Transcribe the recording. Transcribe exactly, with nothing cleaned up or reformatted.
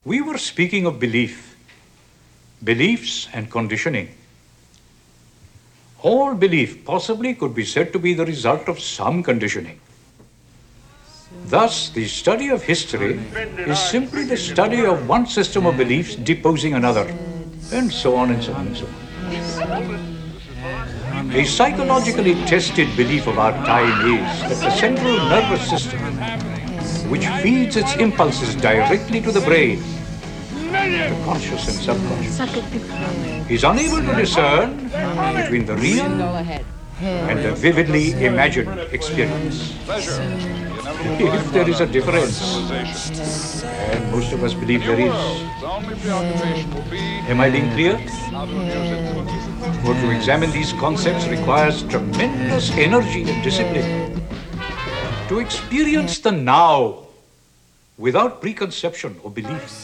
We were speaking of belief, beliefs and conditioning. All belief possibly could be said to be the result of some conditioning. Thus, the study of history is simply the study of one system of beliefs deposing another, and so on and so on and so on. A psychologically tested belief of our time is that the central nervous system, which feeds its impulses directly to the brain, the conscious and subconscious, is unable to discern between the real and the vividly imagined experience. If there is a difference, and most of us believe there is, am I being clear? For to examine these concepts requires tremendous energy and discipline. To experience the now without preconception or belief